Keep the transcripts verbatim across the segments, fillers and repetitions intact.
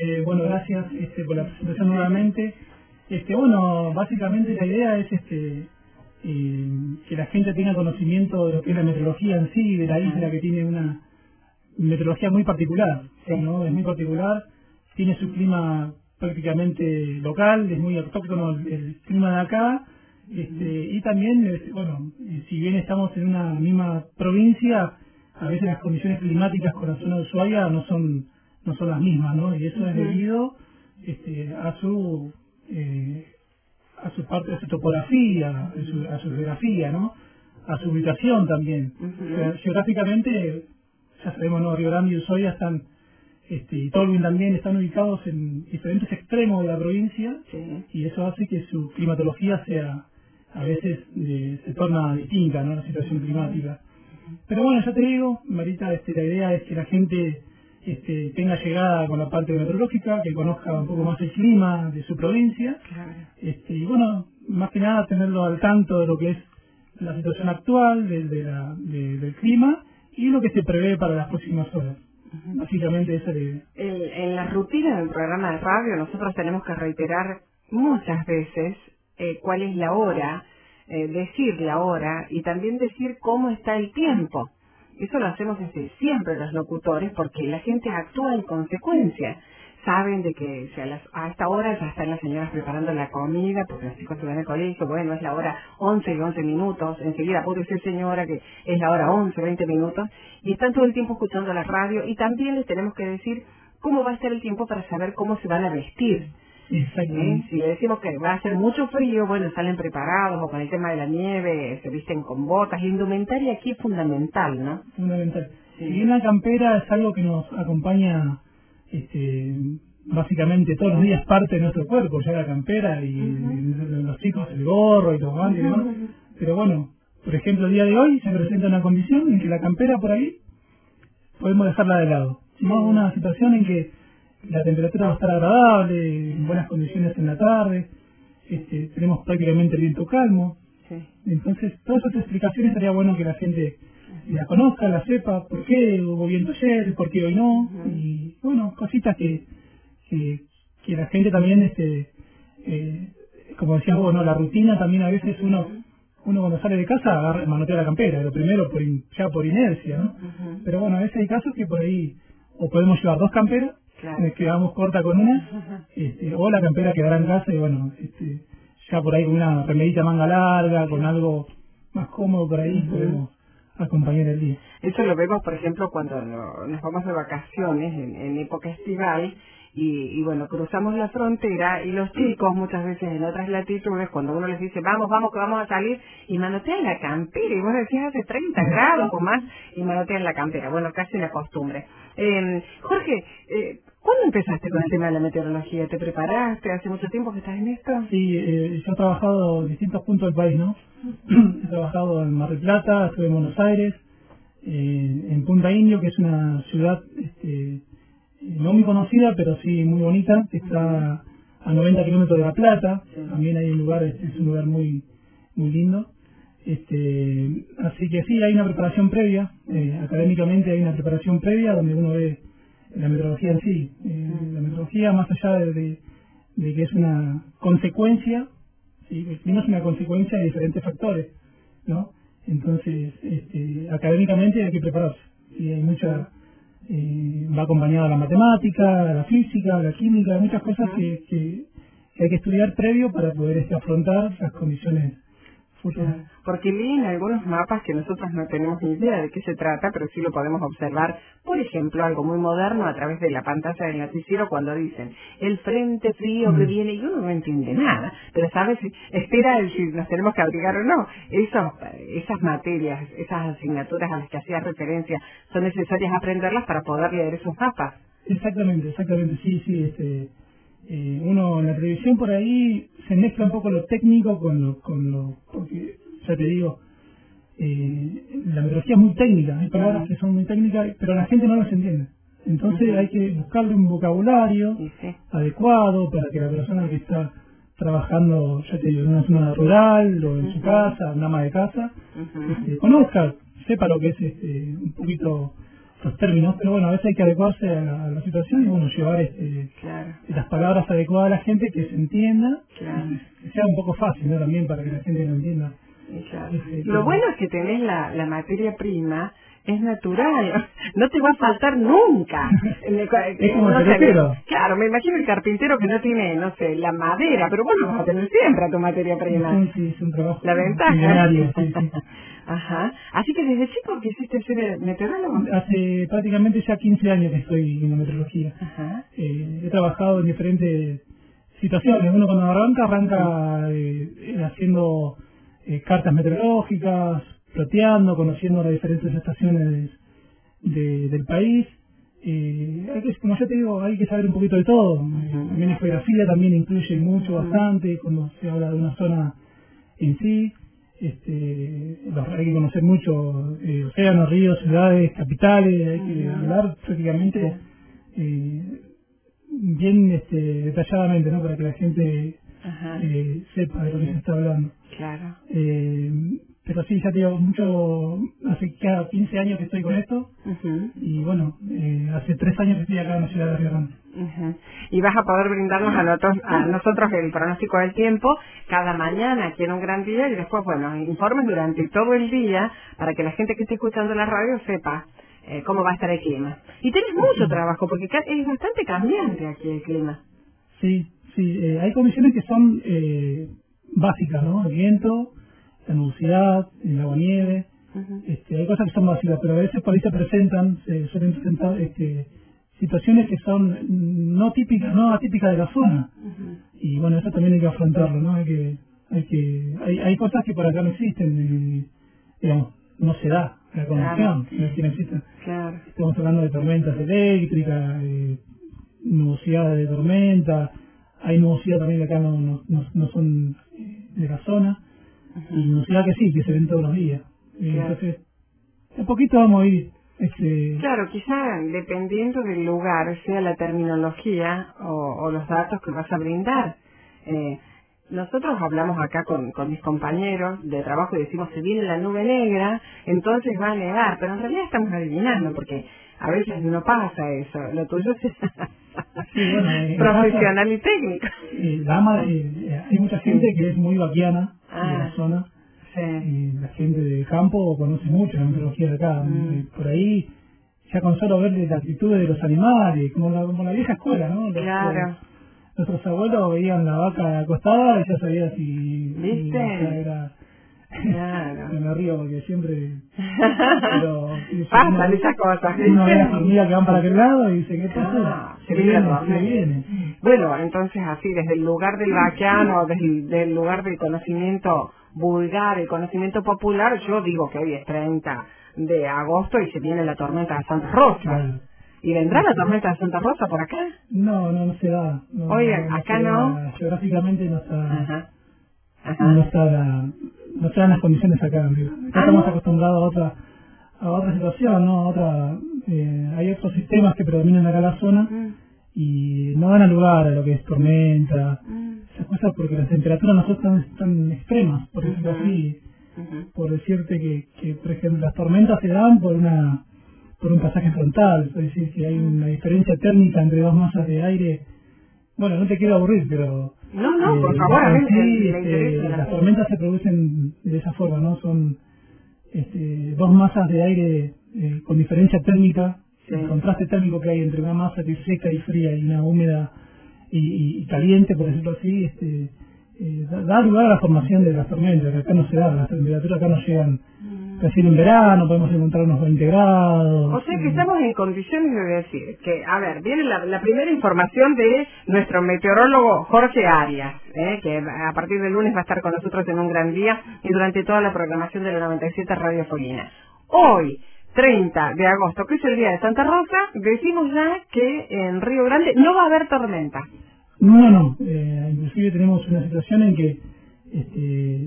Eh, bueno, gracias este, por la presentación nuevamente. Este, bueno, básicamente la idea es este eh, que la gente tenga conocimiento de lo que es la meteorología en sí, de la isla, que tiene una meteorología muy particular, ¿no? Es muy particular, tiene su clima prácticamente local, es muy autóctono el, el clima de acá, este, y también, este, bueno, si bien estamos en una misma provincia, a veces las condiciones climáticas con la zona de Ushuaia no son no son las mismas, ¿no? Y eso uh-huh. es debido este, a su eh, a su parte, a su topografía, a su, a su geografía, ¿no? A su ubicación también. Uh-huh. O sea, geográficamente, ya sabemos, ¿no? Río Grande y Ushuaia están, este, y Tolwyn también están ubicados en diferentes extremos de la provincia, sí. Y eso hace que su climatología sea, a veces, eh, se torna distinta, ¿no? La situación climática. Pero bueno, ya te digo, Marita, este, la idea es que la gente este, tenga llegada con la parte meteorológica, que conozca un poco más el clima de su provincia, claro. este, y bueno, más que nada tenerlo al tanto de lo que es la situación actual de, de la, de, del clima y lo que se prevé para las próximas horas. Uh-huh. Básicamente eso es... En, en la rutina del programa de radio nosotros tenemos que reiterar muchas veces eh, cuál es la hora, eh, decir la hora y también decir cómo está el tiempo. Eso lo hacemos desde siempre los locutores porque la gente actúa en consecuencia. Saben de que si a, las, a esta hora ya están las señoras preparando la comida porque los chicos se van al colegio, bueno, es la hora once y once minutos, enseguida puede decir señora que es la hora once, veinte minutos, y están todo el tiempo escuchando la radio y también les tenemos que decir cómo va a estar el tiempo para saber cómo se van a vestir. ¿Eh? Si le decimos que va a hacer mucho frío, bueno, salen preparados, o con el tema de la nieve, se visten con botas. La indumentaria aquí es fundamental, ¿no? Fundamental. Sí. Si bien la campera es algo que nos acompaña este, básicamente todos los días, parte de nuestro cuerpo, ya la campera y uh-huh. los chicos el gorro y los guantes y demás. Uh-huh. Pero bueno, por ejemplo, el día de hoy se presenta una condición en que la campera por ahí podemos dejarla de lado. Si no, una situación en que la temperatura va a estar agradable, en buenas condiciones en la tarde, este, tenemos prácticamente el viento calmo. Sí. Entonces, todas esas explicaciones estaría bueno que la gente la conozca, la sepa, por qué hubo viento ayer, por qué hoy no, uh-huh. y bueno, cositas que, que, que la gente también, este, eh, como decías vos, ¿no? La rutina también a veces uno, uno cuando sale de casa agarra, manotea la campera, lo primero por in, ya por inercia, ¿no? Uh-huh. Pero bueno, a veces hay casos que por ahí, o podemos llevar dos camperas, claro. Nos quedamos corta con una, este, o la campera quedará en casa y bueno, este, ya por ahí con una remerita manga larga, con algo más cómodo por ahí, uh-huh. podemos acompañar el día. Eso lo vemos, por ejemplo, cuando lo, nos vamos de vacaciones en, en época estival y, y bueno, cruzamos la frontera y los chicos muchas veces en otras latitudes, cuando uno les dice vamos, vamos, que vamos a salir, y manotean la campera, y vos decís hace treinta grados o más, y manotean la campera. Bueno, casi una costumbre. Eh, Jorge, eh, ¿cuándo empezaste con el tema de la meteorología? ¿Te preparaste? ¿Hace mucho tiempo que estás en esto? Sí, eh, yo he trabajado en distintos puntos del país, ¿no? He trabajado en Mar del Plata, estuve en Buenos Aires, eh, en Punta Indio, que es una ciudad este, no muy conocida, pero sí muy bonita, que está a noventa kilómetros de La Plata. También hay un lugar, este, es un lugar muy muy lindo. Este, así que sí, hay una preparación previa, eh, académicamente hay una preparación previa donde uno ve la meteorología en sí. Eh, la meteorología, más allá de, de, de que es una consecuencia, ¿sí? El clima es una consecuencia de diferentes factores, ¿no? Entonces, este, académicamente hay que prepararse. ¿Sí? Hay mucha, eh, va acompañada la matemática, la física, la química, muchas cosas que, que, que hay que estudiar previo para poder este, afrontar las condiciones futuras. Porque leen algunos mapas que nosotros no tenemos ni idea de qué se trata, pero sí lo podemos observar. Por ejemplo, algo muy moderno a través de la pantalla del noticiero cuando dicen el frente frío mm. que viene, y uno no entiende nada, pero sabe si espera si nos tenemos que abrigar o no. Eso, esas materias, esas asignaturas a las que hacía referencia, son necesarias aprenderlas para poder leer esos mapas. Exactamente, exactamente, sí, sí, este... Eh, uno en la televisión por ahí se mezcla un poco lo técnico con lo, con lo porque ya te digo, eh, la meteorología es muy técnica, hay palabras que son muy técnicas, pero la gente no las entiende. Entonces uh-huh. hay que buscarle un vocabulario uh-huh. adecuado para que la persona que está trabajando, ya te digo, en una zona rural o en uh-huh. su casa, una ama de casa, uh-huh. este, conozca, sepa lo que es este, un poquito los términos, pero bueno, a veces hay que adecuarse a la, a la situación y bueno, llevar este, claro. las palabras adecuadas a la gente, que se entienda, Claro. y que sea un poco fácil, ¿no? También para que la gente lo entienda. Claro. Este, Lo bueno es que tenés la, la materia prima, es natural, no te va a faltar nunca. Es como no el sé, carpintero. claro, me imagino el carpintero que no tiene, no sé, la madera, pero bueno, vas a tener siempre a tu materia prima. Es un, sí, es un trabajo La ventaja. milenario, sí, sí. Ajá. Así que desde chico quisiste ser meteorólogo. Hace prácticamente ya quince años que estoy en la meteorología. Ajá. Eh, he trabajado en diferentes situaciones. Uno cuando arranca, arranca eh, haciendo eh, cartas meteorológicas, ploteando, conociendo las diferentes estaciones de, del país. Eh, hay que, como yo te digo, hay que saber un poquito de todo. Eh, también la geografía también incluye mucho, bastante, cuando se habla de una zona en sí. Este, los, hay que conocer mucho eh, océanos, ríos, ciudades, capitales, hay que hablar prácticamente eh, bien este, detalladamente, ¿no? Para que la gente eh, sepa de lo que se está hablando. Claro. Eh, pero sí, ya te digo, mucho, hace ya quince años que estoy con esto, Uh-huh. y bueno, eh, hace tres años que estoy acá en la ciudad de Río Grande. Uh-huh. Y vas a poder brindarnos a nosotros, a nosotros el pronóstico del tiempo cada mañana aquí en Un Gran Día y después, bueno, informes durante todo el día para que la gente que esté escuchando la radio sepa eh, cómo va a estar el clima. Y tenés mucho trabajo porque ca- es bastante cambiante aquí el clima. Sí, sí, eh, hay condiciones que son eh, básicas, ¿no? El viento, la nubosidad, el agua-nieve, Uh-huh. este, hay cosas que son básicas, pero a veces por ahí se presentan, se suelen presentar este, situaciones que son no típicas, no atípicas de la zona. Uh-huh. Y bueno, eso también hay que afrontarlo, ¿no? Hay que, hay que, hay, hay cosas que por acá no existen, y, digamos, no se da la conexión, no es que no existen. Claro. Estamos hablando de tormentas eléctricas, eh, nubosidad de tormenta, hay nubosidad también que acá no, no, no, no son de la zona, Uh-huh. y nubosidad que sí, que se ven todos los días. Y Claro. entonces, a poquito vamos a ir. Este, Claro, quizá dependiendo del lugar, sea la terminología o, o los datos que vas a brindar. Eh, nosotros hablamos acá con, con mis compañeros de trabajo y decimos, se viene la nube negra, entonces va a nevar, pero en realidad estamos adivinando, porque a veces no pasa eso. Lo tuyo es sí, bueno, eh, profesional y técnico. eh, la ama, eh, hay mucha gente que es muy vaquiana Ah. de la zona. Sí. Y la gente de campo conoce mucho la meteorología de acá. Mm. Eh, Por ahí, ya con solo ver la actitud de los animales, como la, como la vieja escuela, ¿no? Los, Claro. los- nuestros abuelos veían la vaca acostada y ya sabía si, ¿Viste? si la vaca era... Claro. Me río porque siempre... Pero, sí, Pasan uno- esas cosas, Uno ve ¿viste? las hormigas que van para aquel lado y dice, ¿qué pasó? Ah, se sí, viene, verdad. se viene. Bueno, entonces así, desde el lugar del vaquiano, desde el del lugar del conocimiento vulgar, el conocimiento popular, yo digo que hoy es treinta de agosto y se viene la tormenta de Santa Rosa. Claro. ¿Y vendrá la tormenta de Santa Rosa por acá? No, no, no se da. No, Oigan, no, acá se da. no. Geográficamente no está... Ajá. no Ajá. está la, no se dan las condiciones acá. Amigo. Acá Ah, estamos ¿no? acostumbrados a otra a otra situación, ¿no? A otra, eh, hay otros sistemas que predominan acá en la zona Mm, y no dan lugar a lo que es tormenta, mm, esas cosas, porque las temperaturas nosotros están extremas, por decirlo Ujú. así, ujú. por decirte que, que, por ejemplo, las tormentas se dan por una por un pasaje frontal, es decir, que hay una diferencia térmica entre dos masas de aire. Bueno, no te quiero aburrir, pero No, no, por eh, favor, a mí en sí, me, me este, interesa. las la- tormentas se producen de esa forma, ¿no? Son este, dos masas de aire eh, con diferencia térmica, Sí. el contraste térmico que hay entre una masa que es seca y fría y una húmeda y, y- y caliente, por decirlo así, este, eh, da, da lugar a la formación de las tormentas, que acá no se da, las temperaturas acá no llegan. Recién en verano podemos encontrar unos veinte grados. O sea que eh, estamos en condiciones de decir que, a ver, viene la, la primera información de nuestro meteorólogo Jorge Arias, ¿eh? que a partir del lunes va a estar con nosotros en Un Gran Día y durante toda la programación de la noventa y siete Radio Folina. Hoy, treinta de agosto, que es el día de Santa Rosa, decimos ya que en Río Grande no va a haber tormenta. No, no, eh, inclusive tenemos una situación en que, este,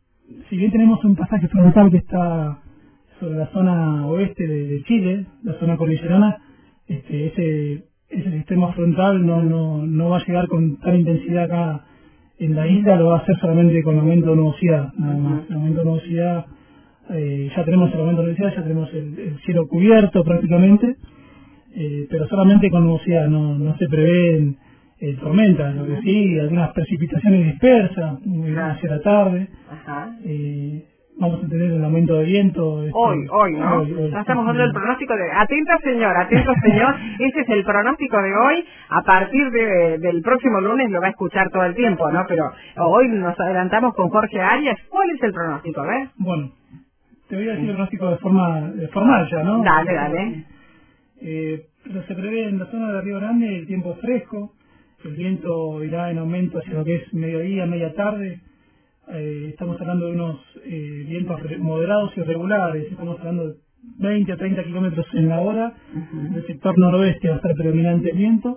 si bien tenemos un pasaje frontal que está sobre la zona oeste de, de Chile, la zona cordillerana, este, ese, ese sistema frontal no, no, no va a llegar con tal intensidad acá en la isla, lo va a hacer solamente con aumento de nubosidad, nada más. El aumento de nubosidad eh, ya tenemos el aumento de nubosidad, ya tenemos el, el cielo cubierto prácticamente, eh, pero solamente con nubosidad, no, no se prevén eh, tormentas, lo que sí, algunas precipitaciones dispersas muy hacia la tarde. Ajá. Eh, vamos a tener un aumento de viento. Este, Hoy, hoy, ¿no? Hoy, hoy, ya estamos sí, dando sí. el pronóstico de... Atento, señor, atento, señor. Ese es el pronóstico de hoy. A partir de, del próximo lunes lo va a escuchar todo el tiempo, ¿no? Pero hoy nos adelantamos con Jorge Arias. ¿Cuál es el pronóstico? A ver. Bueno, te voy a decir el pronóstico de forma de formal ya, ¿no? Dale, dale. Eh, pero se prevé en la zona de Río Grande el tiempo fresco, el viento irá en aumento hacia lo que es mediodía, media tarde. Eh, estamos hablando de unos eh, vientos moderados y regulares, estamos hablando de veinte a treinta kilómetros en la hora. Uh-huh. Del sector noroeste va a estar predominante el viento.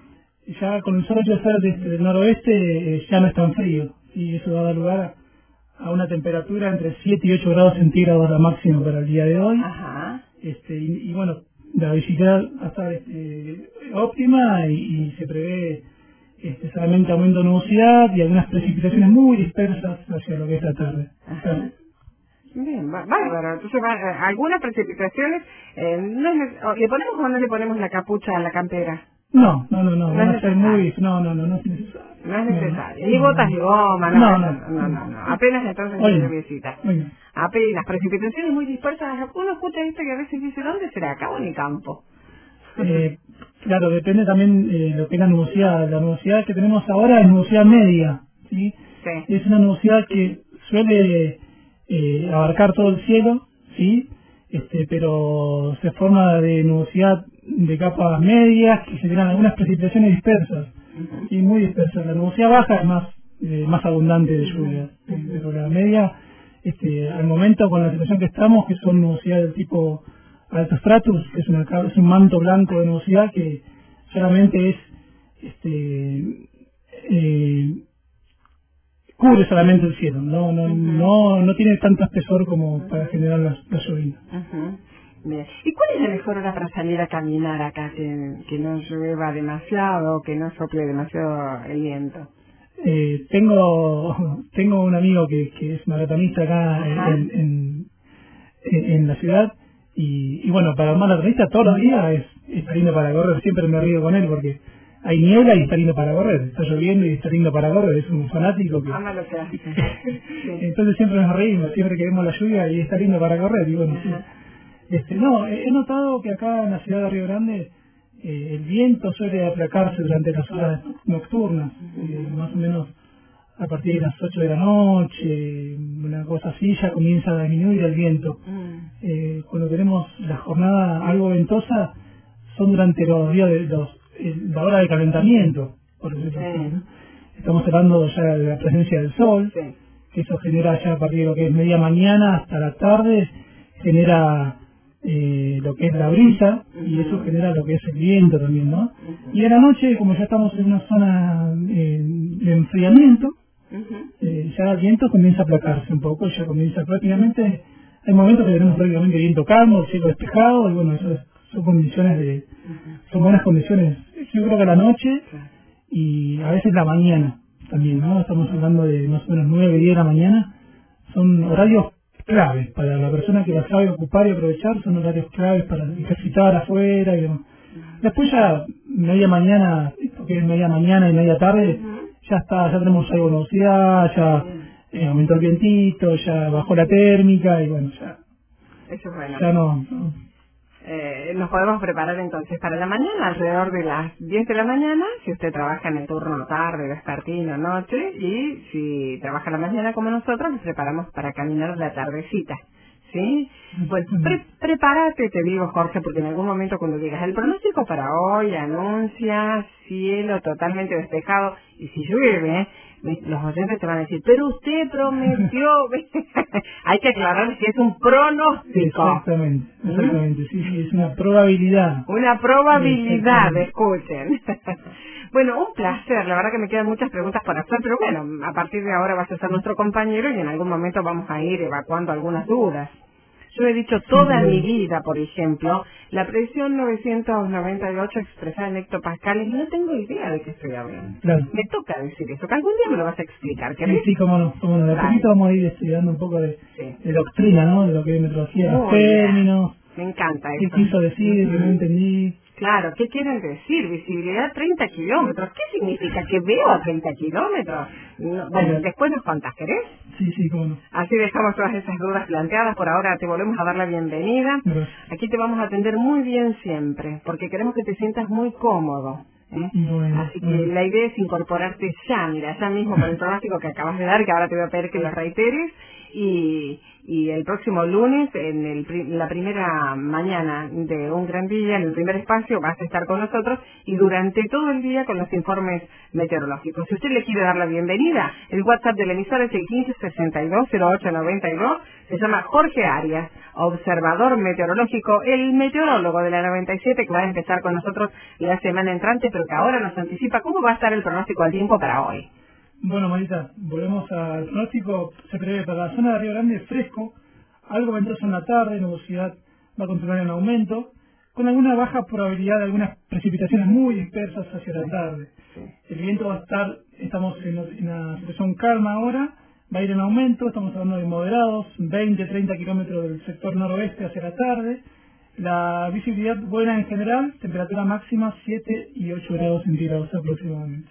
Ya con el solo hecho de ser desde el noroeste eh, ya no es tan frío, y eso va a dar lugar a, a una temperatura entre siete y ocho grados centígrados la máxima para el día de hoy. Ajá. Este, y, y bueno, la visibilidad va a estar este, óptima, y, y se prevé este, solamente aumento de nubosidad y algunas precipitaciones muy dispersas hacia lo que es la tarde. Ajá. Bien, bárbaro. Entonces, va, eh, algunas precipitaciones, eh, no es, o, ¿le ponemos o no le ponemos la capucha a la campera? No, no, no, no, no van es a ser muy... No, no, no, no es necesario. No es necesario. No, Ni botas ni goma, no, no, no, no, no, no, no. Apenas entonces Oye, de visita. Oye. Apenas precipitaciones muy dispersas. Uno escucha esto que a veces dice, ¿dónde será? Acá o en el campo. Eh, claro, depende también eh, lo que es la nubosidad. La nubosidad que tenemos ahora es nubosidad media, ¿sí? Sí. Es una nubosidad que suele eh, abarcar todo el cielo, ¿sí? Este, pero se forma de nubosidad de capas medias que generan algunas precipitaciones dispersas, y muy dispersas. La nubosidad baja es más eh, más abundante de lluvia, ¿sí? Pero la media, este, al momento con la situación que estamos, que son nubosidad del tipo alto stratus, que es, una, es un manto blanco de nubosidad que solamente es este eh, cubre solamente el cielo, no no uh-huh. no no tiene tanto espesor como uh-huh. para generar la, la lluvia. Uh-huh. Bien. ¿Y cuál es la mejor hora para salir a caminar acá, que, que no llueva demasiado, que no sople demasiado el viento? Eh, tengo tengo un amigo que, que es maratonista acá en, en, en, en la ciudad. Y, y bueno, para el maratonista todos los días es, está lindo para correr. Siempre me río con él porque hay niebla y está lindo para correr, está lloviendo y está lindo para correr. Es un fanático que... Ama lo que hace. Entonces siempre nos reímos, siempre que vemos la lluvia y está lindo para correr. Y bueno, sí. este, no, he notado que acá en la ciudad de Río Grande eh, el viento suele aplacarse durante las horas nocturnas, eh, más o menos a partir de las ocho de la noche, una cosa así, ya comienza a disminuir el viento. Mm. Eh, cuando tenemos la jornada algo ventosa, son durante los días de los, eh, la hora de calentamiento, por decirlo así, ¿no? Estamos hablando ya de la presencia del sol, sí. que eso genera ya a partir de lo que es media mañana hasta la tarde, genera eh, lo que es la brisa, uh-huh. y eso genera lo que es el viento también, ¿no? Uh-huh. Y en la noche, como ya estamos en una zona eh, de enfriamiento, Uh-huh. Eh, ya el viento comienza a aplacarse un poco, ya comienza prácticamente, hay momentos que tenemos prácticamente viento calmo, cielo despejado, y bueno, eso es, son condiciones de, uh-huh. son buenas condiciones. Yo creo que a la noche y a veces la mañana también, ¿no? Estamos hablando de más o menos nueve, diez de la mañana, son horarios claves para la persona que la sabe ocupar y aprovechar, son horarios claves para ejercitar afuera y demás. Después ya media mañana, porque es media mañana y media tarde, uh-huh. ya está, ya tenemos algo de velocidad, ya eh, aumentó el vientito, ya bajó la térmica y bueno, ya, eso es bueno. ya no, no. Eh, nos podemos preparar entonces para la mañana, alrededor de las diez de la mañana, si usted trabaja en el turno tarde, vespertino, noche, y si trabaja la mañana como nosotros, nos preparamos para caminar la tardecita. ¿Sí? Pues pre prepárate, te digo, Jorge, porque en algún momento cuando digas el pronóstico para hoy anuncia cielo totalmente despejado, y si llueve, los oyentes te van a decir, pero usted prometió. Hay que aclarar que es un pronóstico. Exactamente, exactamente, ¿Mm? sí, sí, es una probabilidad. Una probabilidad, escuchen. Bueno, un placer, la verdad que me quedan muchas preguntas por hacer, pero bueno, a partir de ahora vas a ser nuestro compañero y en algún momento vamos a ir evacuando algunas dudas. Yo he dicho toda mi vida, por ejemplo, la presión novecientos noventa y ocho expresada en hectopascales, no tengo idea de qué estoy hablando. Claro. Me toca decir eso, que algún día me lo vas a explicar, Sí, ¿querés? sí, cómo no, cómo no. De a Claro. poquito vamos a ir estudiando un poco de, Sí. de doctrina, ¿no? De lo que es metrología, los Muy bien. términos, Me encanta qué eso. quiso decir, que no Ujú. entendí. Claro, ¿qué quieren decir? Visibilidad treinta kilómetros. ¿Qué significa que veo a treinta kilómetros? No, bueno, después nos contás, ¿querés? Sí, sí, cómo no. Así dejamos todas esas dudas planteadas. Por ahora te volvemos a dar la bienvenida. Gracias. Aquí te vamos a atender muy bien siempre, porque queremos que te sientas muy cómodo. ¿eh? Bueno, Así que bueno. la idea es incorporarte ya, mira, ya mismo con el pronóstico que acabas de dar, que ahora te voy a pedir que lo reiteres. Y, y el próximo lunes, en el, pri- la primera mañana de un gran día, en el primer espacio, vas a estar con nosotros y durante todo el día con los informes meteorológicos. Si usted le quiere dar la bienvenida, el WhatsApp de la emisora es el quince sesenta y dos cero ocho noventa y dos. Se llama Jorge Arias, observador meteorológico, el meteorólogo de la noventa y siete, que va a empezar con nosotros la semana entrante, pero que ahora nos anticipa cómo va a estar el pronóstico al tiempo para hoy. Bueno, Marita, volvemos al pronóstico. Se prevé para la zona de Río Grande fresco, algo ventoso en la tarde, nubosidad va a continuar en aumento, con alguna baja probabilidad de algunas precipitaciones muy dispersas hacia la tarde. El viento va a estar, estamos en, en una situación calma ahora, va a ir en aumento, estamos hablando de moderados, veinte a treinta kilómetros del sector noroeste hacia la tarde. La visibilidad buena en general, temperatura máxima siete y ocho grados centígrados aproximadamente.